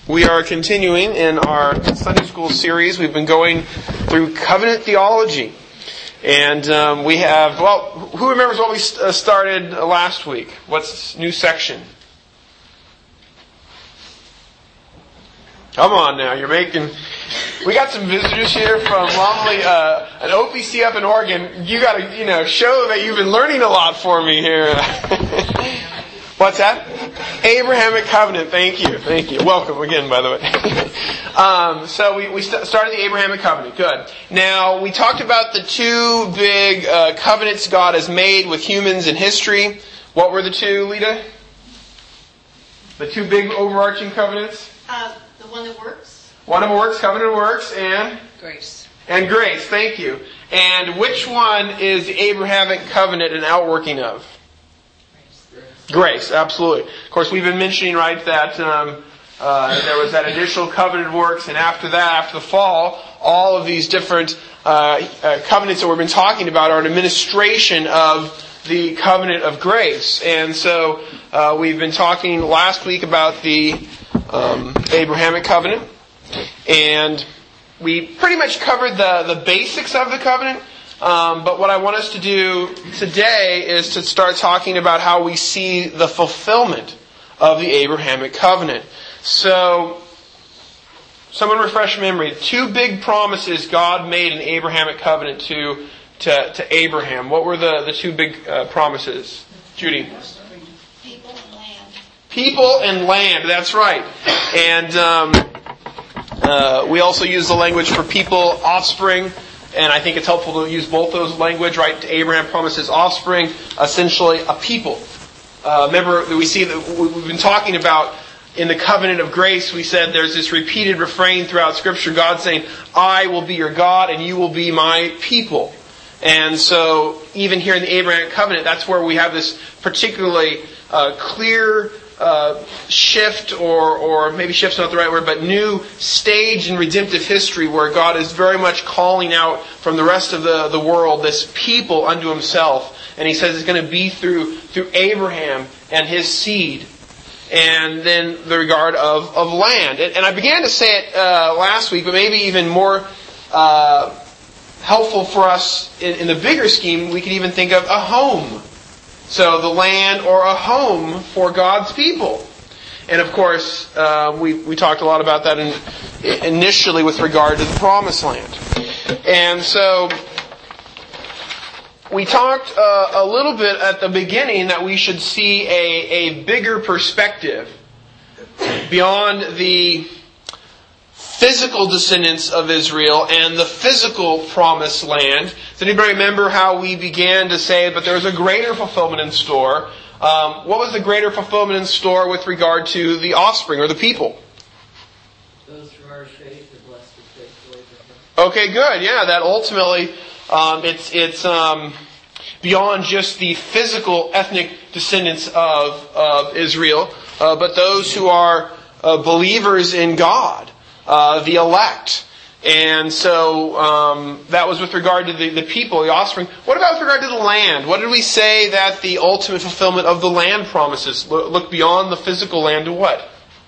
We are continuing in our Sunday school series. We've been going through covenant theology. And we have, who remembers what we started last week? What's this new section? Come on now, we got some visitors here from Lumley, an OPC up in Oregon. You got to, show that you've been learning a lot for me here. What's that? Abrahamic covenant. Thank you. Welcome again, by the way. So we started the Abrahamic covenant. Good. Now, we talked about the two big covenants God has made with humans in history. What were the two, Lita? The two big overarching covenants? The one that works. One of them works, covenant works, and? Grace. And grace, thank you. And which one is the Abrahamic covenant an outworking of? Grace, absolutely. Of course, we've been mentioning, right, that there was that initial covenant works, and after that, after the fall, all of these different covenants that we've been talking about are an administration of the covenant of grace. And so we've been talking last week about the Abrahamic covenant, and we pretty much covered the basics of the covenant. But what I want us to do today is to start talking about how we see the fulfillment of the Abrahamic covenant. So, someone refresh memory. Two big promises God made in the Abrahamic covenant to Abraham. What were the two big promises? Judy? People and land. People and land, that's right. And we also use the language for people, offspring. And I think it's helpful to use both those language, right? Abraham promises offspring, essentially a people. Remember that we see that we've been talking about in the covenant of grace. We said there's this repeated refrain throughout Scripture. God saying, "I will be your God, and you will be my people." And so, even here in the Abrahamic covenant, that's where we have this particularly clear shift, or maybe shift's not the right word, but new stage in redemptive history where God is very much calling out from the rest of the world this people unto Himself. And He says it's going to be through Abraham and his seed. And then the regard of land. And I began to say it last week, but maybe even more helpful for us in the bigger scheme, we could even think of a home. So the land or a home for God's people. And of course, we talked a lot about that initially with regard to the Promised Land. And so we talked a little bit at the beginning that we should see a bigger perspective beyond the physical descendants of Israel and the physical Promised Land. Does anybody remember how we began to say, but there's a greater fulfillment in store? What was the greater fulfillment in store with regard to the offspring or the people? Those from our faith are blessed with faithful Abraham. Okay, good. Yeah, that ultimately it's beyond just the physical ethnic descendants of Israel, but those who are believers in God. The elect. And so that was with regard to the people, the offspring. What about with regard to the land? What did we say that the ultimate fulfillment of the land promises? Look beyond the physical land to what?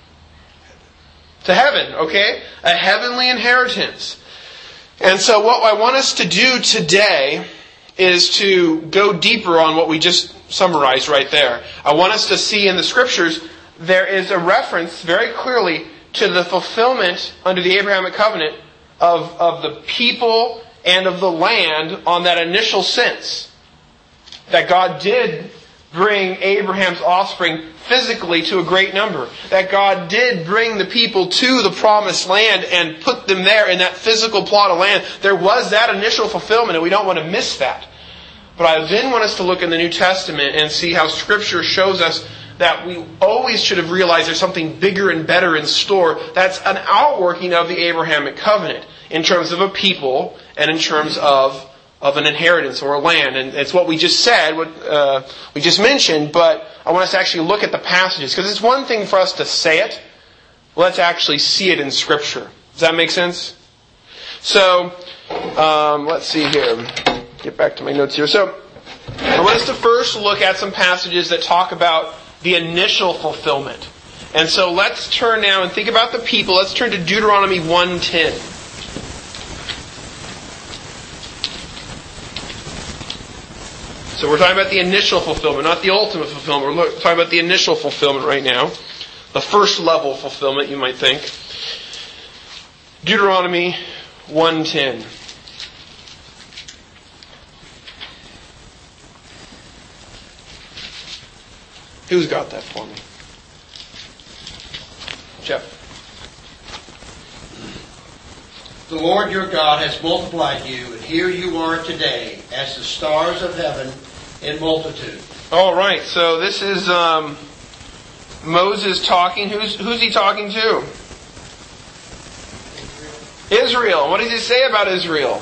To heaven, okay? A heavenly inheritance. And so what I want us to do today is to go deeper on what we just summarized right there. I want us to see in the Scriptures there is a reference very clearly to the fulfillment under the Abrahamic covenant of the people and of the land on that initial sense. That God did bring Abraham's offspring physically to a great number. That God did bring the people to the Promised Land and put them there in that physical plot of land. There was that initial fulfillment, and we don't want to miss that. But I then want us to look in the New Testament and see how Scripture shows us that we always should have realized there's something bigger and better in store. That's an outworking of the Abrahamic covenant in terms of a people and in terms of an inheritance or a land. And it's what we just said, what we just mentioned, but I want us to actually look at the passages. Because it's one thing for us to say it. Let's actually see it in Scripture. Does that make sense? So, let's see here. Get back to my notes here. So, I want us to first look at some passages that talk about the initial fulfillment. And so let's turn now and think about the people. Let's turn to Deuteronomy 1:10. So we're talking about the initial fulfillment, not the ultimate fulfillment. We're talking about the initial fulfillment right now. The first level fulfillment, you might think. Deuteronomy 1:10. Who's got that for me? Jeff. The Lord your God has multiplied you, and here you are today as the stars of heaven in multitude. All right, so this is Moses talking. Who's he talking to? Israel. What does he say about Israel?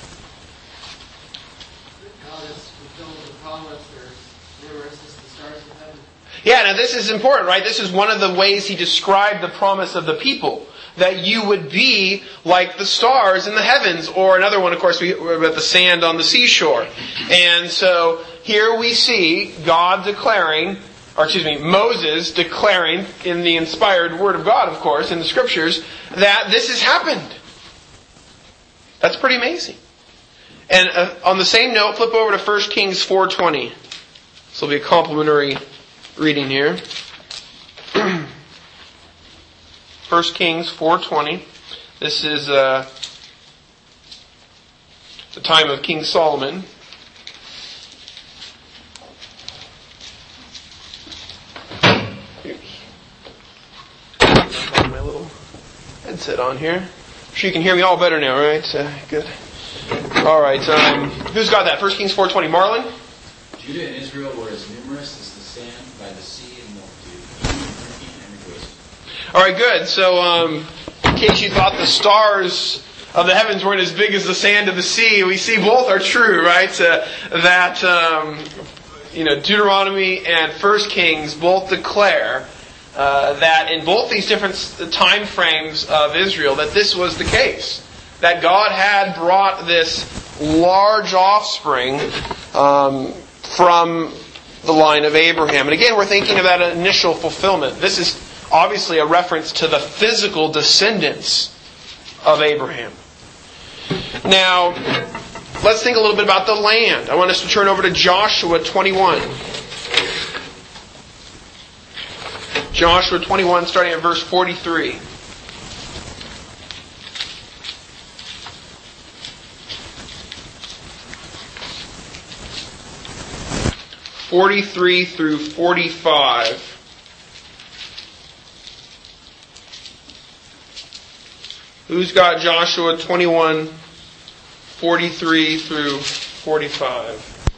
God has fulfilled the promise. They're numerous as the stars of heaven. Yeah, now this is important, right? This is one of the ways he described the promise of the people. That you would be like the stars in the heavens. Or another one, of course, about the sand on the seashore. And so here we see God Moses declaring in the inspired Word of God, of course, in the Scriptures, that this has happened. That's pretty amazing. And on the same note, flip over to 1 Kings 4:20. This will be a complimentary reading here. 1 Kings 4:20. This is the time of King Solomon. Got my little headset on here. I'm sure you can hear me all better now, right? Good. All right. Who's got that? 1 Kings 4:20. Marlon? Judah and Israel were as numerous as the sand by the sea in multitude, drinking and rejoicing. All right, good. So, in case you thought the stars of the heavens weren't as big as the sand of the sea, we see both are true, right? Deuteronomy and 1 Kings both declare that in both these different time frames of Israel, that this was the case. That God had brought this large offspring from the line of Abraham. And again, we're thinking of that initial fulfillment. This is obviously a reference to the physical descendants of Abraham. Now, let's think a little bit about the land. I want us to turn over to Joshua 21. Joshua 21, starting at verse 43. through 45. Who's got Joshua 21, 43 through 45?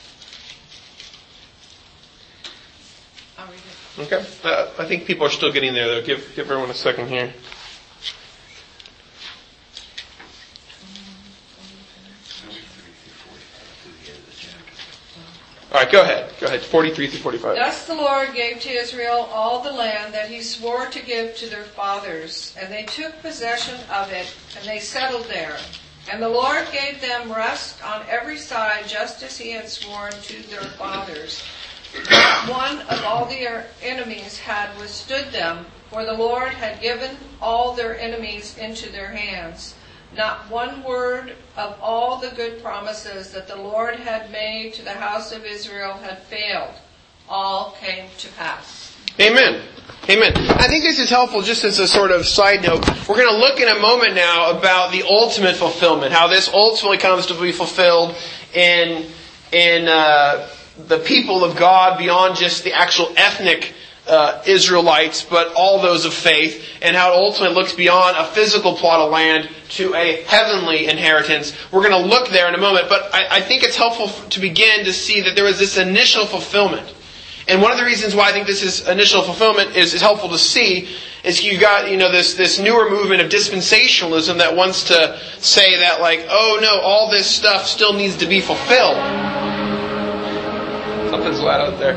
I'll read it. Okay. I think people are still getting there, though. Give everyone a second here. All right, go ahead. 43 through 45. Thus the Lord gave to Israel all the land that he swore to give to their fathers, and they took possession of it, and they settled there. And the Lord gave them rest on every side, just as he had sworn to their fathers. Not one of all their enemies had withstood them, for the Lord had given all their enemies into their hands. Not one word of all the good promises that the Lord had made to the house of Israel had failed. All came to pass. Amen. Amen. I think this is helpful just as a sort of side note. We're going to look in a moment now about the ultimate fulfillment, how this ultimately comes to be fulfilled in the people of God beyond just the actual ethnic Israelites, but all those of faith, and how it ultimately looks beyond a physical plot of land to a heavenly inheritance. We're going to look there in a moment, but I think it's helpful to begin to see that there was this initial fulfillment. And one of the reasons why I think this is initial fulfillment is helpful to see is you got this newer movement of dispensationalism that wants to say that all this stuff still needs to be fulfilled. Something's loud out there.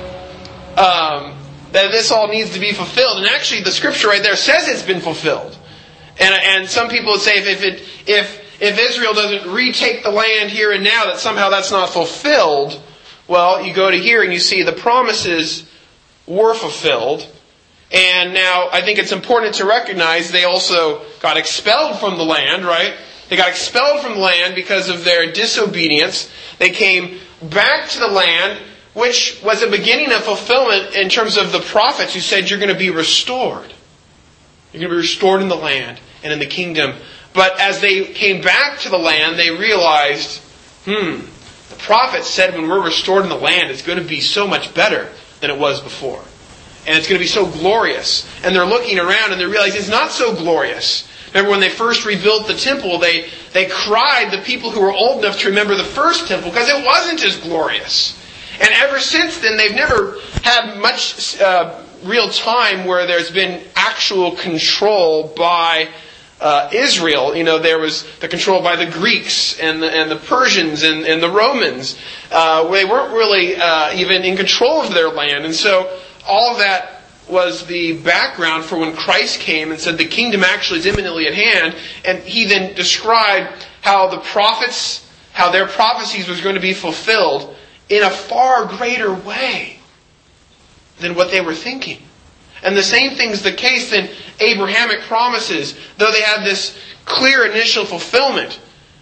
That this all needs to be fulfilled, and actually the scripture right there says it's been fulfilled. And some people would say if Israel doesn't retake the land here and now, that somehow that's not fulfilled. Well, you go to here and you see the promises were fulfilled. And now, I think it's important to recognize they also got expelled from the land, right? They got expelled from the land because of their disobedience. They came back to the land, which was a beginning of fulfillment in terms of the prophets who said you're going to be restored. You're going to be restored in the land and in the kingdom. But as they came back to the land, they realized, the prophets said when we're restored in the land, it's going to be so much better than it was before. And it's going to be so glorious. And they're looking around and they realize it's not so glorious. Remember when they first rebuilt the temple, they cried, the people who were old enough to remember the first temple, because it wasn't as glorious. And ever since then, they've never had much real time where there's been actual control by Israel. There was the control by the Greeks and the Persians and the Romans. They weren't really even in control of their land. And so all of that was the background for when Christ came and said the kingdom actually is imminently at hand. And He then described how the prophets, how their prophecies was going to be fulfilled in a far greater way than what they were thinking. And the same thing's the case in Abrahamic promises. Though they had this clear initial fulfillment,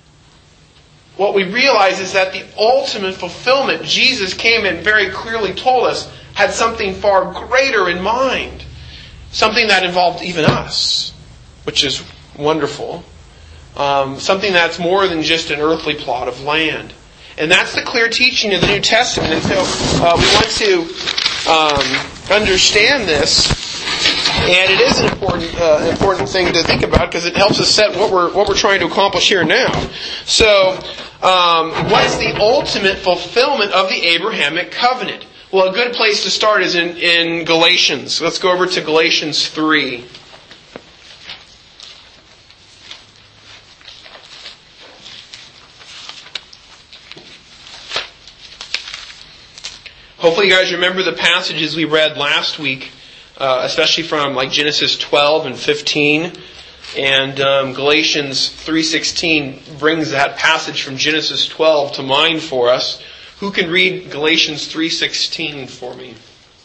what we realize is that the ultimate fulfillment, Jesus came and very clearly told us, had something far greater in mind. Something that involved even us, which is wonderful. Something that's more than just an earthly plot of land. And that's the clear teaching of the New Testament. And so we want to understand this. And it is an important thing to think about, because it helps us set what we're trying to accomplish here now. So, what is the ultimate fulfillment of the Abrahamic covenant? Well, a good place to start is in Galatians. Let's go over to Galatians 3. Hopefully you guys remember the passages we read last week, especially from Genesis 12 and 15. And Galatians 3:16 brings that passage from Genesis 12 to mind for us. Who can read Galatians 3:16 for me?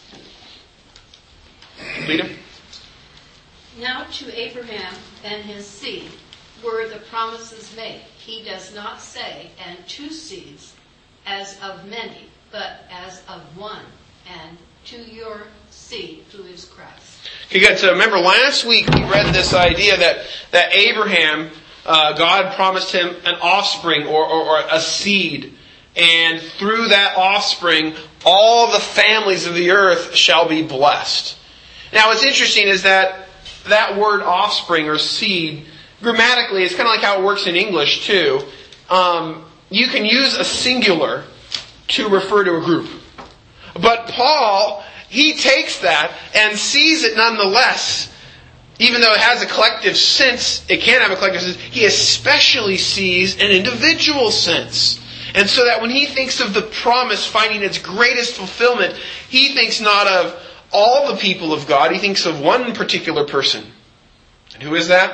Lita? Now to Abraham and his seed were the promises made. He does not say, and two seeds, as of many, but as of one, and to your seed, who is Christ. Okay, good. So remember last week we read this idea that Abraham, God promised him an offspring or a seed. And through that offspring, all the families of the earth shall be blessed. Now what's interesting is that word offspring or seed, grammatically, it's kind of like how it works in English too. You can use a singular to refer to a group. But Paul, he takes that and sees it nonetheless. Even though it has a collective sense, it can have a collective sense, he especially sees an individual sense. And so that when he thinks of the promise finding its greatest fulfillment, he thinks not of all the people of God, he thinks of one particular person. And who is that?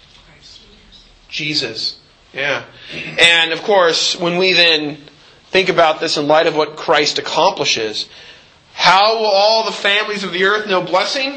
Jesus. Yeah. And of course, when we then think about this in light of what Christ accomplishes, how will all the families of the earth know blessing?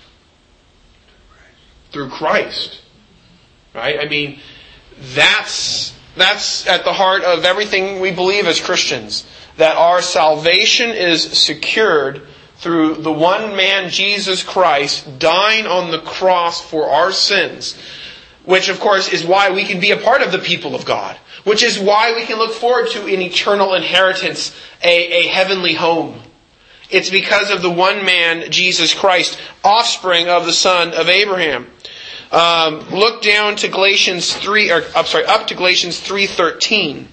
Through Christ. Right? I mean, that's at the heart of everything we believe as Christians. That our salvation is secured through the one man, Jesus Christ, dying on the cross for our sins. Which, of course, is why we can be a part of the people of God. Which is why we can look forward to an eternal inheritance, a heavenly home. It's because of the one man, Jesus Christ, offspring of the son of Abraham. Look down to Galatians 3, up to Galatians 3:13.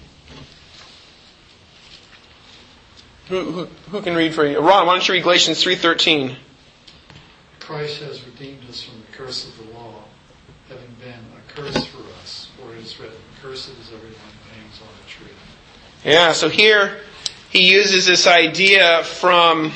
Who can read for you? Ron, why don't you read Galatians 3:13? Christ has redeemed us from the curse of the law, having been a curse for us, for it is written, "Cursed is everyone who hangs on a tree." Yeah, so here he uses this idea from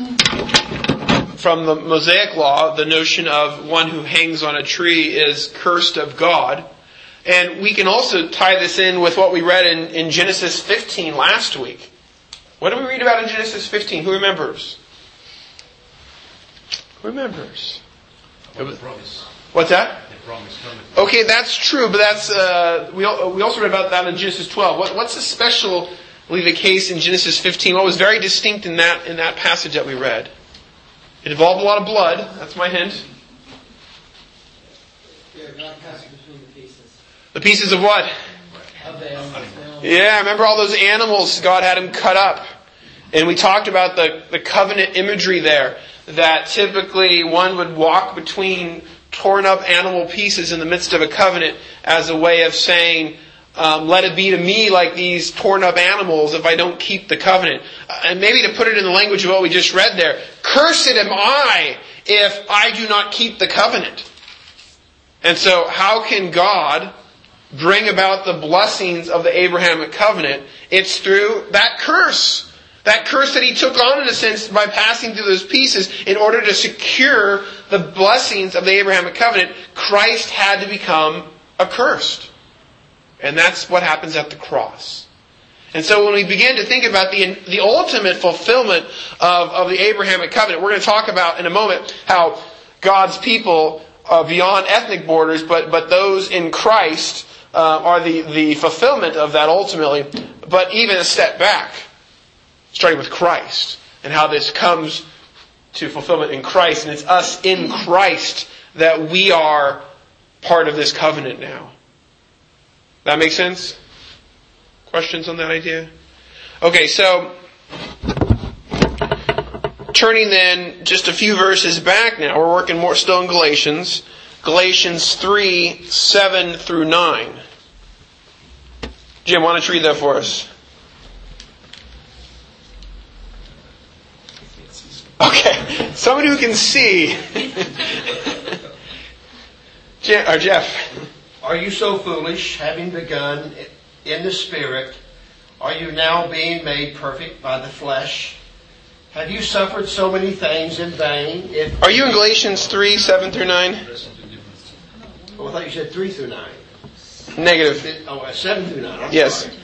the Mosaic law, the notion of one who hangs on a tree is cursed of God. And we can also tie this in with what we read in Genesis 15 last week. What did we read about in Genesis 15? Who remembers? remembers. The promise. What's that? The promise coming. Okay, that's true, but that's we also read about that in Genesis 12. What's especially the case in Genesis 15? What was very distinct in that passage that we read? It involved a lot of blood. That's my hint. Yeah, God passed between the pieces. The pieces of what? Of the animals. Yeah, remember all those animals God had him cut up. And we talked about the covenant imagery there, that typically one would walk between torn up animal pieces in the midst of a covenant as a way of saying, let it be to me like these torn up animals if I don't keep the covenant. And maybe to put it in the language of what we just read there, cursed am I if I do not keep the covenant. And so how can God bring about the blessings of the Abrahamic covenant? It's through that curse. That curse that he took on, in a sense, by passing through those pieces in order to secure the blessings of the Abrahamic covenant, Christ had to become accursed. And that's what happens at the cross. And so when we begin to think about the ultimate fulfillment of the Abrahamic covenant, we're going to talk about in a moment how God's people beyond ethnic borders, but those in Christ are the fulfillment of that ultimately. But even a step back, starting with Christ, and how this comes to fulfillment in Christ, and it's us in Christ that we are part of this covenant now. That make sense? Questions on that idea? Okay, so turning then just a few verses back now, we're working more still in Galatians. Galatians 3, 7 through 9. Jim, why don't you read that for us? Okay, somebody who can see. Jeff. Are you so foolish, having begun in the Spirit? Are you now being made perfect by the flesh? Have you suffered so many things in vain? Are you in Galatians 3, 7 through 9? Oh, I thought you said 3 through 9. Negative. Oh, 7 through 9. I'm yes. Sorry.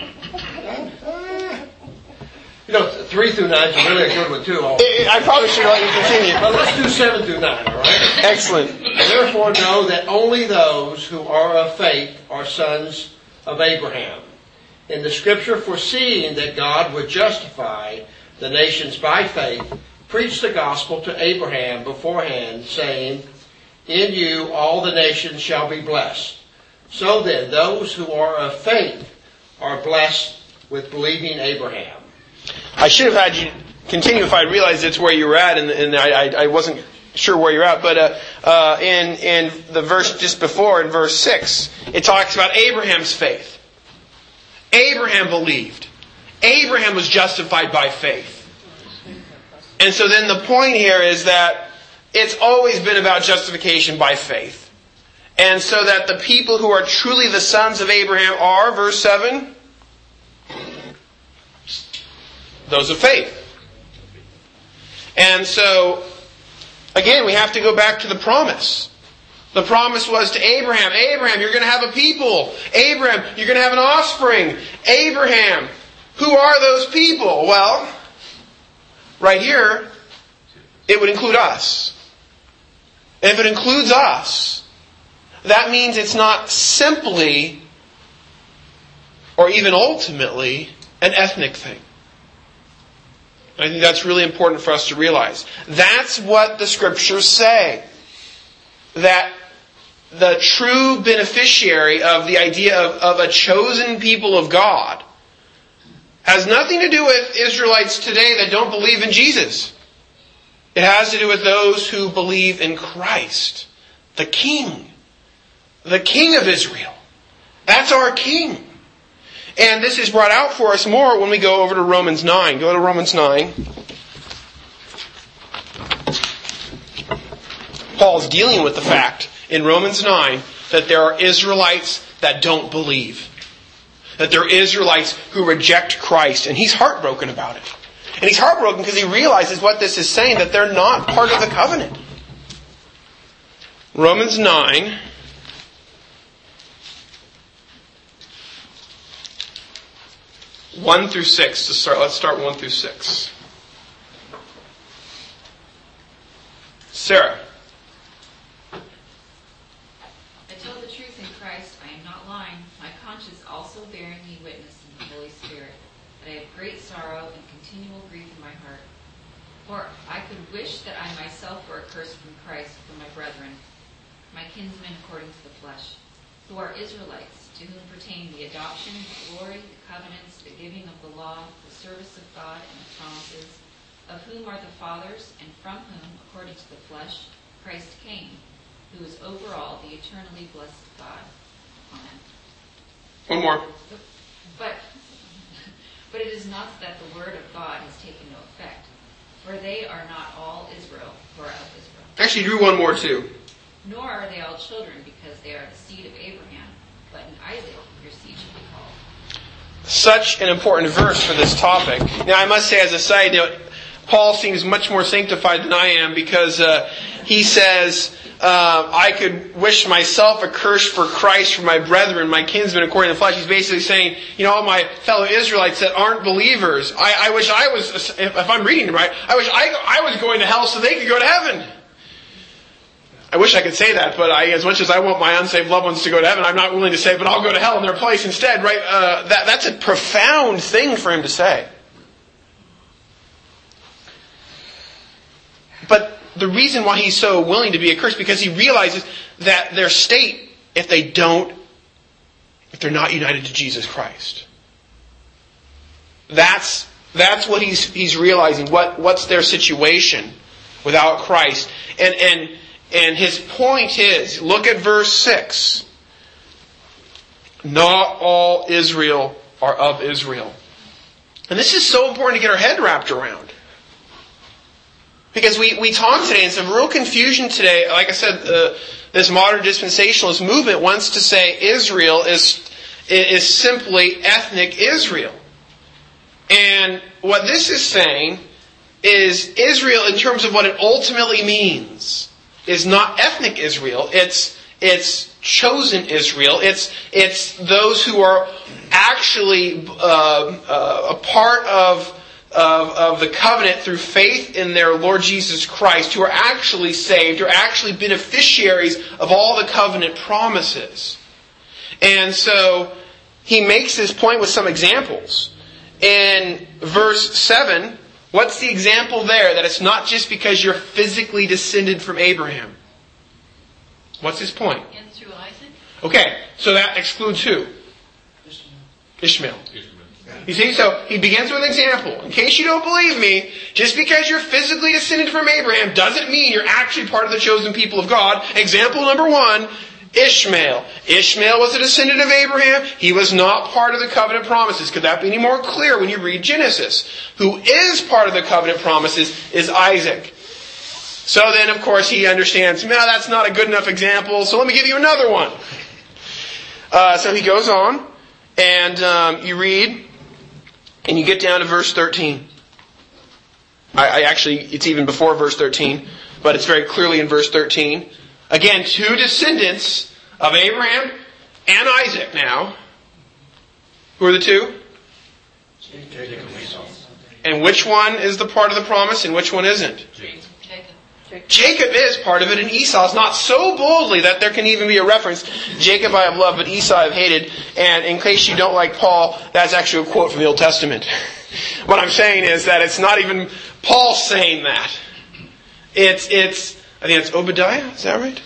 3 through 9 is really a good one too. I probably should let you continue. But let's do 7 through 9, all right? Excellent. Therefore know that only those who are of faith are sons of Abraham. In the Scripture, foreseeing that God would justify the nations by faith, preached the gospel to Abraham beforehand, saying, in you all the nations shall be blessed. So then, those who are of faith are blessed with believing Abraham. I should have had you continue if I realized it's where you were at, and I wasn't sure where you're at. But in the verse just before, in verse 6, it talks about Abraham's faith. Abraham believed. Abraham was justified by faith. And so then the point here is that it's always been about justification by faith. And so that the people who are truly the sons of Abraham are, verse 7, those of faith. And so, again, we have to go back to the promise. The promise was to Abraham, Abraham, you're going to have a people. Abraham, you're going to have an offspring. Abraham, who are those people? Well, right here, it would include us. And if it includes us, that means it's not simply, or even ultimately, an ethnic thing. I think that's really important for us to realize. That's what the Scriptures say. That the true beneficiary of the idea of a chosen people of God has nothing to do with Israelites today that don't believe in Jesus. It has to do with those who believe in Christ, the King of Israel. That's our King. And this is brought out for us more when we go over to Romans 9. Go to Romans 9. Paul's dealing with the fact in Romans 9 that there are Israelites that don't believe. That there are Israelites who reject Christ. And he's heartbroken about it. And he's heartbroken because he realizes what this is saying, that they're not part of the covenant. Romans 9. One through 6 to start. Let's start 1 through 6. Sarah. I tell the truth in Christ, I am not lying. My conscience also bearing me witness in the Holy Spirit, that I have great sorrow and continual grief in my heart. For I could wish that I myself were accursed from Christ for my brethren, my kinsmen according to the flesh, who are Israelites, to whom pertain the adoption, the glory, the covenants, the giving of the law, the service of God, and the promises, of whom are the fathers, and from whom, according to the flesh, Christ came, who is over all the eternally blessed God. Amen. One more. But it is not that the word of God has taken no effect, for they are not all Israel who are of Israel. Actually, drew one more too. Nor are they all children, because they are the seed of Abraham, but in Isaac your seed shall be called. Such an important verse for this topic. Now, I must say as a side note, Paul seems much more sanctified than I am, because he says, I could wish myself accursed for Christ for my brethren, my kinsmen according to the flesh. He's basically saying, all my fellow Israelites that aren't believers, I wish I was, if I'm reading it right, I wish I was going to hell so they could go to heaven. I wish I could say that, but as much as I want my unsaved loved ones to go to heaven, I'm not willing to say, but I'll go to hell in their place instead, right? That's a profound thing for him to say. But the reason why he's so willing to be accursed, because he realizes that their state, if they're not united to Jesus Christ. That's what he's realizing. What's their situation without Christ? And his point is, look at verse 6. Not all Israel are of Israel. And this is so important to get our head wrapped around. Because we talk today, and some real confusion today. Like I said, this modern dispensationalist movement wants to say Israel is simply ethnic Israel. And what this is saying is Israel, in terms of what it ultimately means, is not ethnic Israel. It's chosen Israel. It's those who are actually a part of the covenant through faith in their Lord Jesus Christ, who are actually saved, who are actually beneficiaries of all the covenant promises. And so he makes this point with some examples. In verse 7, what's the example there? That it's not just because you're physically descended from Abraham. What's his point? And through Isaac? Okay, so that excludes who? Ishmael. You see, so he begins with an example. In case you don't believe me, just because you're physically descended from Abraham doesn't mean you're actually part of the chosen people of God. Example number 1, Ishmael. Ishmael was a descendant of Abraham. He was not part of the covenant promises. Could that be any more clear when you read Genesis? Who is part of the covenant promises is Isaac. So then, of course, he understands, no, that's not a good enough example, so let me give you another one. So he goes on, and you read, and you get down to verse 13. It's even before verse 13, but it's very clearly in verse 13. Again, 2 descendants of Abraham and Isaac now. Who are the 2? Jacob and Esau. And which one is the part of the promise and which one isn't? Jacob is part of it, and Esau is not so boldly that there can even be a reference. Jacob I have loved, but Esau I have hated. And in case you don't like Paul, that's actually a quote from the Old Testament. What I'm saying is that it's not even Paul saying that. I think it's Obadiah, is that right?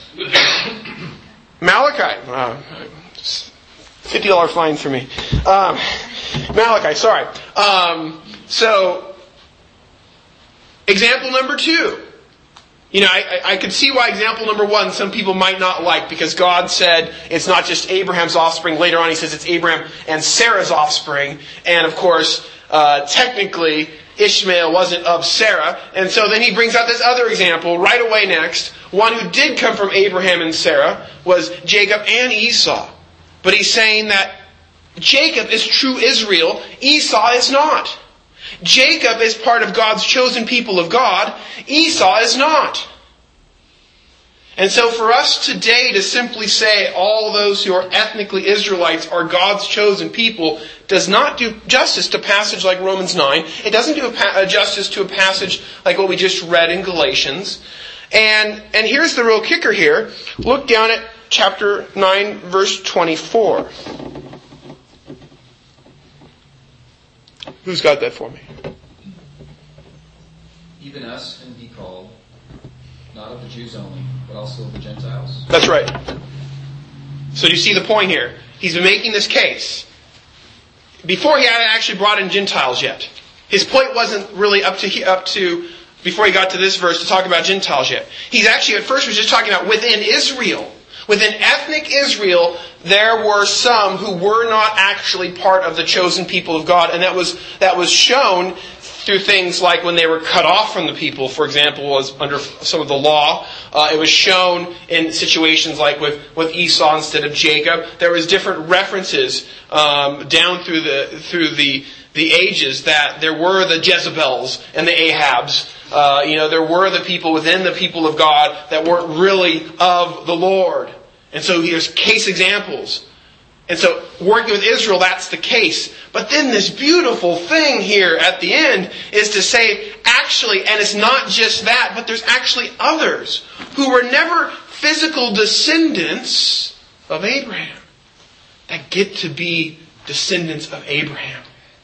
Malachi. $50 fine for me. Malachi, sorry. So, example number 2. I could see why example number 1 some people might not like, because God said it's not just Abraham's offspring. Later on he says it's Abraham and Sarah's offspring. And of course, technically, Ishmael wasn't of Sarah. And so then he brings out this other example right away next. One who did come from Abraham and Sarah was Jacob and Esau. But he's saying that Jacob is true Israel, Esau is not. Jacob is part of God's chosen people of God. Esau is not. And so for us today to simply say all those who are ethnically Israelites are God's chosen people does not do justice to a passage like Romans 9. It doesn't do justice to a passage like what we just read in Galatians. And here's the real kicker here. Look down at chapter 9, verse 24. Who's got that for me? Even us can be called, not of the Jews only, but also of the Gentiles. That's right. So do you see the point here? He's been making this case. Before he hadn't actually brought in Gentiles yet. His point wasn't really up to before he got to this verse to talk about Gentiles yet. He's actually at first was just talking about within Israel. Within ethnic Israel, there were some who were not actually part of the chosen people of God, and that was shown through things like when they were cut off from the people, for example, was under some of the law. It was shown in situations like with Esau instead of Jacob. There was different references down through the ages that there were the Jezebels and the Ahabs. There were the people within the people of God that weren't really of the Lord. And so here's case examples. And so working with Israel, that's the case. But then this beautiful thing here at the end is to say, actually, and it's not just that, but there's actually others who were never physical descendants of Abraham that get to be descendants of Abraham.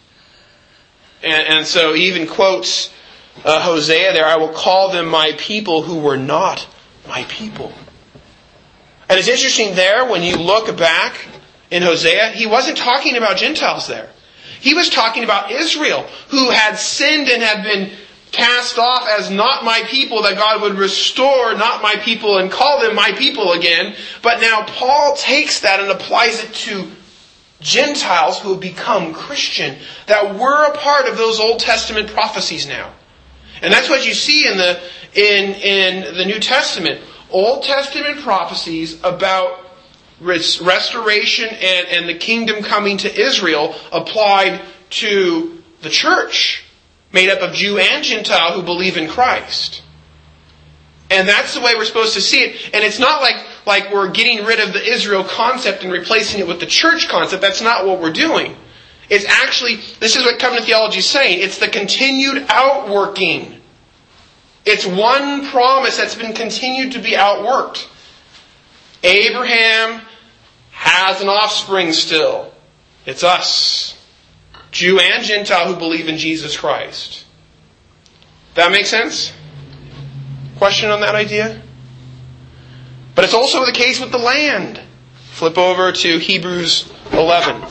And so he even quotes Hosea there, I will call them my people who were not my people. And it's interesting there, when you look back in Hosea, he wasn't talking about Gentiles there. He was talking about Israel, who had sinned and had been cast off as not my people, that God would restore not my people and call them my people again. But now Paul takes that and applies it to Gentiles who have become Christian, that were a part of those Old Testament prophecies now. And that's what you see in the New Testament. Old Testament prophecies about restoration and the kingdom coming to Israel applied to the church, made up of Jew and Gentile who believe in Christ. And that's the way we're supposed to see it. And it's not like we're getting rid of the Israel concept and replacing it with the church concept. That's not what we're doing. It's actually, this is what covenant theology is saying, it's the continued outworking. It's one promise that's been continued to be outworked. Abraham has an offspring still. It's us. Jew and Gentile who believe in Jesus Christ. That make sense? Question on that idea? But it's also the case with the land. Flip over to Hebrews 11.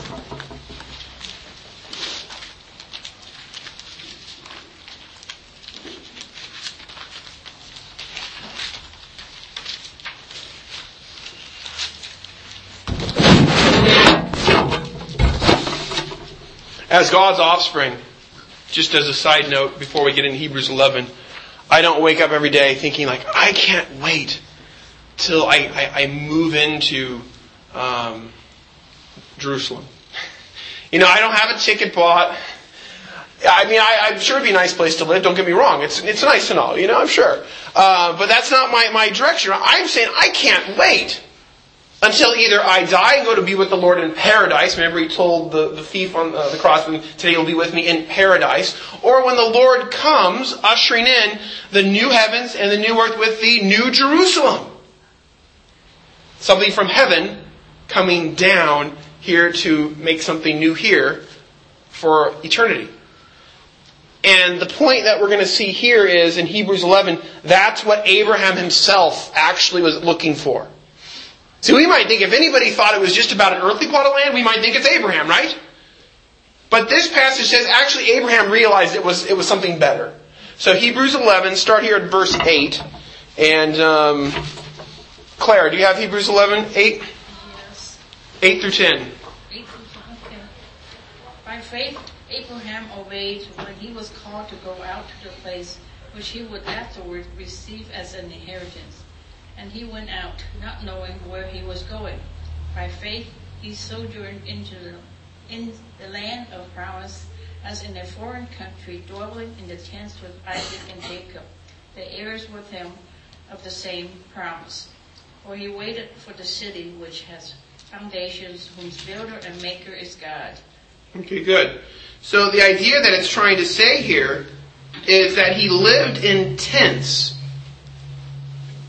As God's offspring, just as a side note before we get into Hebrews 11, I don't wake up every day thinking like, I can't wait till I move into Jerusalem. I don't have a ticket bought. I mean, I'm sure it'd be a nice place to live, don't get me wrong. It's nice and all, I'm sure. But that's not my direction. I'm saying I can't wait until either I die and go to be with the Lord in paradise. Remember he told the thief on the cross, today you'll be with me in paradise. Or when the Lord comes, ushering in the new heavens and the new earth with the new Jerusalem. Something from heaven coming down here to make something new here for eternity. And the point that we're going to see here is in Hebrews 11, that's what Abraham himself actually was looking for. See, we might think if anybody thought it was just about an earthly plot of land, we might think it's Abraham, right? But this passage says actually Abraham realized it was something better. So Hebrews 11, start here at verse 8. And Claire, do you have Hebrews 11, 8? Yes. 8 through 10. 8 through 10, okay. By faith, Abraham obeyed when he was called to go out to the place which he would afterward receive as an inheritance. And he went out, not knowing where he was going. By faith, he sojourned in the land of promise, as in a foreign country, dwelling in the tents with Isaac and Jacob, the heirs with him of the same promise. For he waited for the city which has foundations, whose builder and maker is God. Okay, good. So the idea that it's trying to say here is that he lived in tents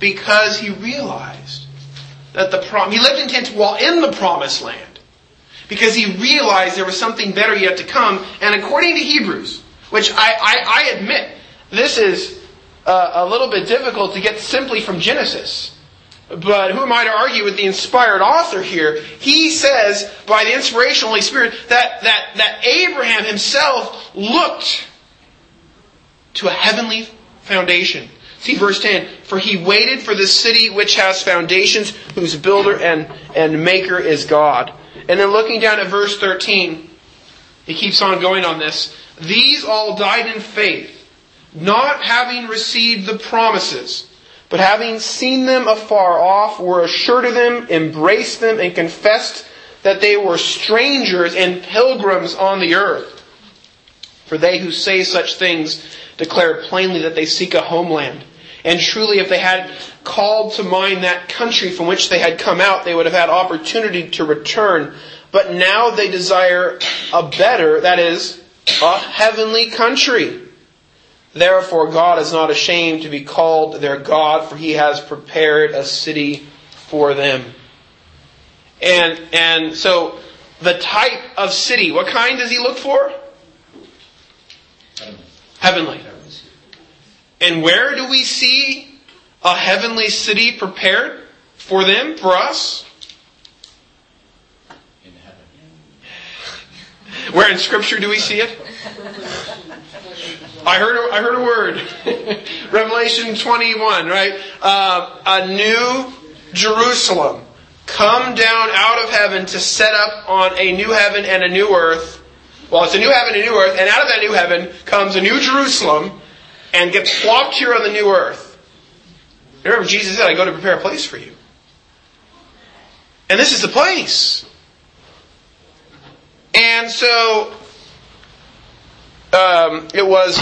because he realized that he lived intent while in the promised land, because he realized there was something better yet to come. And according to Hebrews, which I admit, this is a little bit difficult to get simply from Genesis. But who am I to argue with the inspired author here? He says, by the inspiration of the Holy Spirit, that Abraham himself looked to a heavenly foundation. See verse 10. For he waited for the city which has foundations, whose builder and maker is God. And then looking down at verse 13, he keeps on going on this. These all died in faith, not having received the promises, but having seen them afar off, were assured of them, embraced them, and confessed that they were strangers and pilgrims on the earth. For they who say such things declare plainly that they seek a homeland. And truly, if they had called to mind that country from which they had come out, they would have had opportunity to return. But now they desire a better, that is, a heavenly country. Therefore God is not ashamed to be called their God, for he has prepared a city for them. And so the type of city, what kind does he look for? Heavenly. And where do we see a heavenly city prepared for them, for us? In heaven. Where in Scripture do we see it? I heard a word. Revelation 21, right? A new Jerusalem come down out of heaven to set up on a new heaven and a new earth. Well, it's a new heaven and a new earth, and out of that new heaven comes a new Jerusalem and gets plopped here on the new earth. Remember, Jesus said, I go to prepare a place for you. And this is the place. And so it was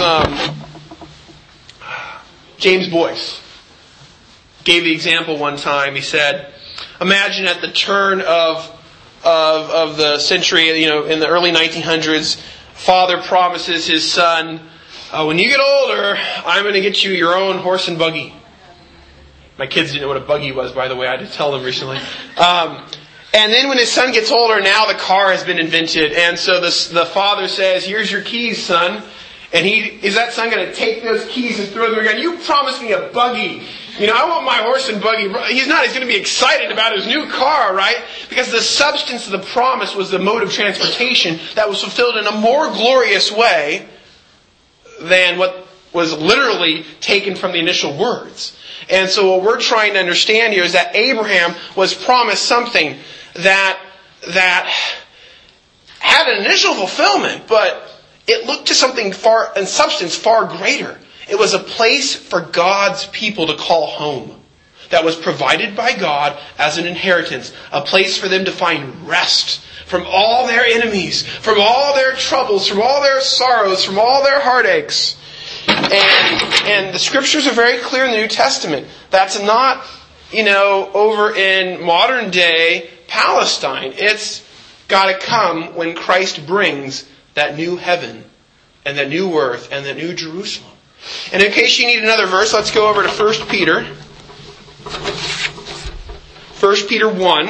James Boyce gave the example one time. He said, imagine at the turn of the century, in the early 1900s, father promises his son, when you get older, I'm going to get you your own horse and buggy. My kids didn't know what a buggy was, by the way. I had to tell them recently. And then when his son gets older, now the car has been invented. And so the father says, here's your keys, son. And is that son going to take those keys and throw them again? You promised me a buggy. I want my horse and buggy. He's not. He's going to be excited about his new car, right? Because the substance of the promise was the mode of transportation that was fulfilled in a more glorious way than what was literally taken from the initial words. And so what we're trying to understand here is that Abraham was promised something that had an initial fulfillment, but it looked to something far, in substance, far greater. It was a place for God's people to call home that was provided by God as an inheritance. A place for them to find rest from all their enemies, from all their troubles, from all their sorrows, from all their heartaches. And the Scriptures are very clear in the New Testament. That's not, over in modern day Palestine. It's got to come when Christ brings that new heaven and that new earth and that new Jerusalem. And in case you need another verse, let's go over to 1 Peter. 1 Peter 1.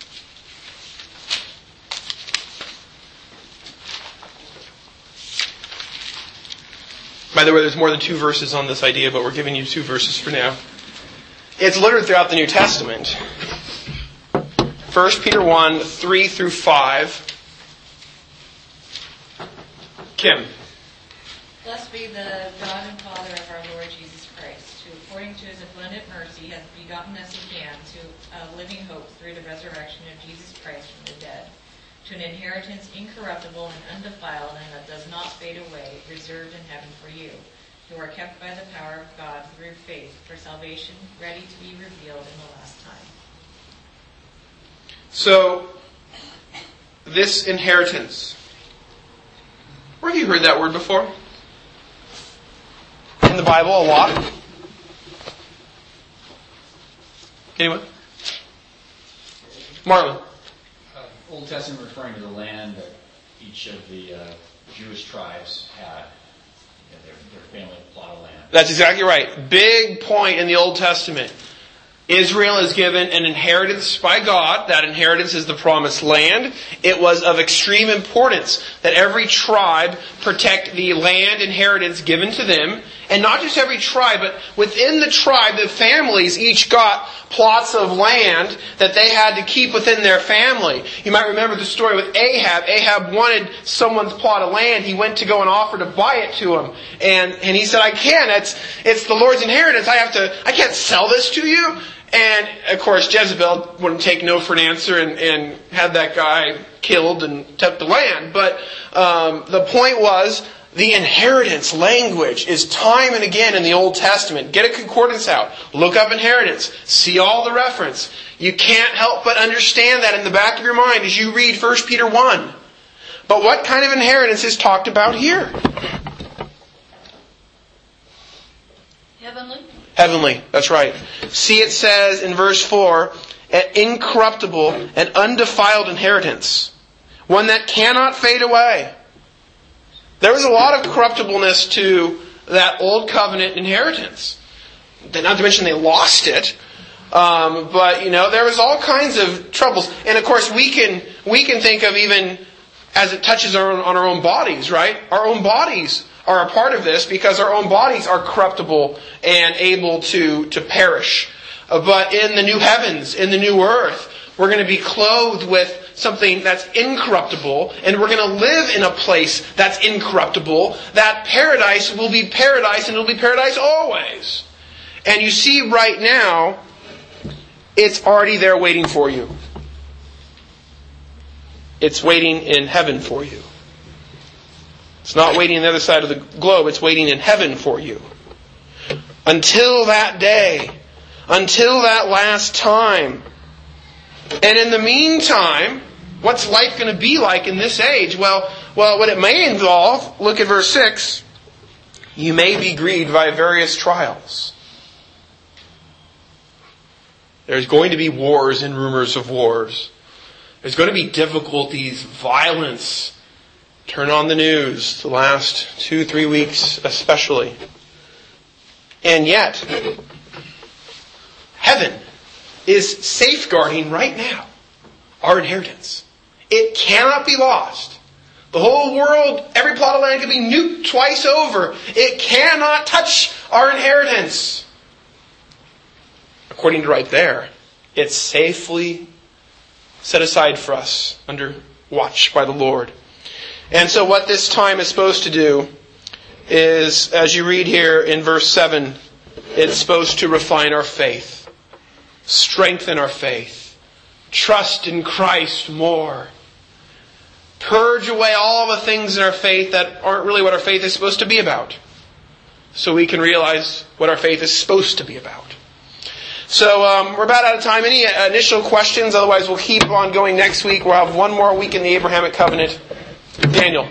By the way, there's more than 2 verses on this idea, but we're giving you 2 verses for now. It's littered throughout the New Testament. 1 Peter 1, 3 through 5. Kim. Blessed be the God and Father of our Lord Jesus Christ, who according to his abundant mercy hath begotten us again to a living hope through the resurrection of Jesus Christ from the dead, to an inheritance incorruptible and undefiled and that does not fade away, reserved in heaven for you, who are kept by the power of God through faith for salvation, ready to be revealed in the last time. So, this inheritance. Where have you heard that word before? In the Bible, a lot? Anyone? Marlon. Old Testament referring to the land that each of the Jewish tribes had, their family plot of land. That's exactly right. Big point in the Old Testament. Israel is given an inheritance by God. That inheritance is the promised land. It was of extreme importance that every tribe protect the land inheritance given to them. And not just every tribe, but within the tribe, the families each got plots of land that they had to keep within their family. You might remember the story with Ahab. Ahab wanted someone's plot of land. He went to go and offer to buy it to him. And he said, I can't. It's the Lord's inheritance. I can't sell this to you. And, of course, Jezebel wouldn't take no for an answer and had that guy killed and took the land. But the point was, the inheritance language is time and again in the Old Testament. Get a concordance out. Look up inheritance. See all the reference. You can't help but understand that in the back of your mind as you read 1 Peter 1. But what kind of inheritance is talked about here? Heavenly. Heavenly, that's right. See, it says in verse 4, an incorruptible and undefiled inheritance. One that cannot fade away. There was a lot of corruptibleness to that old covenant inheritance. Not to mention they lost it. But, there was all kinds of troubles. And of course, we can think of even as it touches on our own bodies, right? Our own bodies are a part of this because our own bodies are corruptible and able to perish. But in the new heavens, in the new earth, we're going to be clothed with something that's incorruptible, and we're going to live in a place that's incorruptible. That paradise will be paradise, and it'll be paradise always. And you see right now, it's already there waiting for you. It's waiting in heaven for you. It's not waiting on the other side of the globe, it's waiting in heaven for you. Until that day, until that last time. And in the meantime, what's life going to be like in this age? Well, what it may involve, look at verse 6, you may be grieved by various trials. There's going to be wars and rumors of wars. There's going to be difficulties, violence. Turn on the news the last 2-3 weeks especially. And yet, heaven is safeguarding right now our inheritance. It cannot be lost. The whole world, every plot of land can be nuked twice over. It cannot touch our inheritance. According to right there, it's safely set aside for us under watch by the Lord. And so what this time is supposed to do is, as you read here in verse 7, it's supposed to refine our faith, strengthen our faith, trust in Christ more, purge away all the things in our faith that aren't really what our faith is supposed to be about, so we can realize what our faith is supposed to be about. So we're about out of time. Any initial questions? Otherwise, we'll keep on going next week. We'll have one more week in the Abrahamic covenant. Daniel.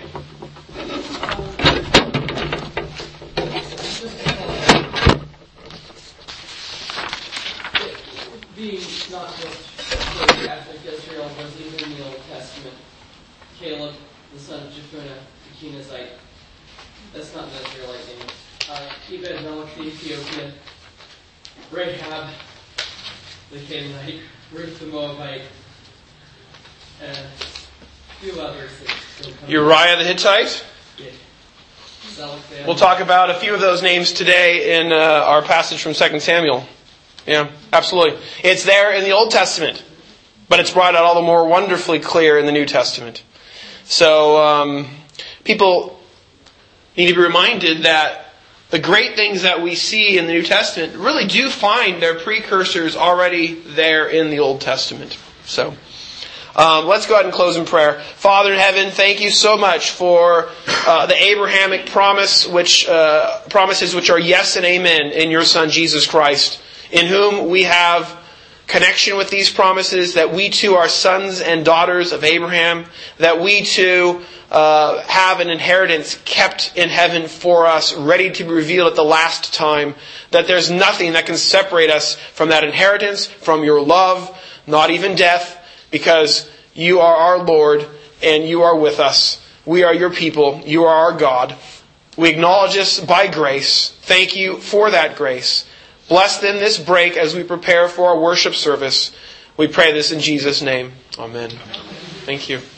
Being not just Catholic Israel, but even in the Old Testament, Caleb, the son of Jephunneh, the Kenizzite, that's not an Israelite name. Ebed-Melech, the Ethiopian, Rahab, the Canaanite, Ruth the Moabite, and a few others. Uriah the Hittite? Yeah. We'll talk about a few of those names today in our passage from 2 Samuel. Yeah, absolutely. It's there in the Old Testament, but it's brought out all the more wonderfully clear in the New Testament. So people need to be reminded that the great things that we see in the New Testament really do find their precursors already there in the Old Testament. So let's go ahead and close in prayer. Father in heaven, thank you so much for the Abrahamic promises which are yes and amen in your Son Jesus Christ, in whom we have connection with these promises, that we too are sons and daughters of Abraham, that we too have an inheritance kept in heaven for us, ready to be revealed at the last time, that there's nothing that can separate us from that inheritance, from your love, not even death, because you are our Lord and you are with us. We are your people. You are our God. We acknowledge this by grace. Thank you for that grace. Bless then this break as we prepare for our worship service. We pray this in Jesus' name. Amen. Thank you.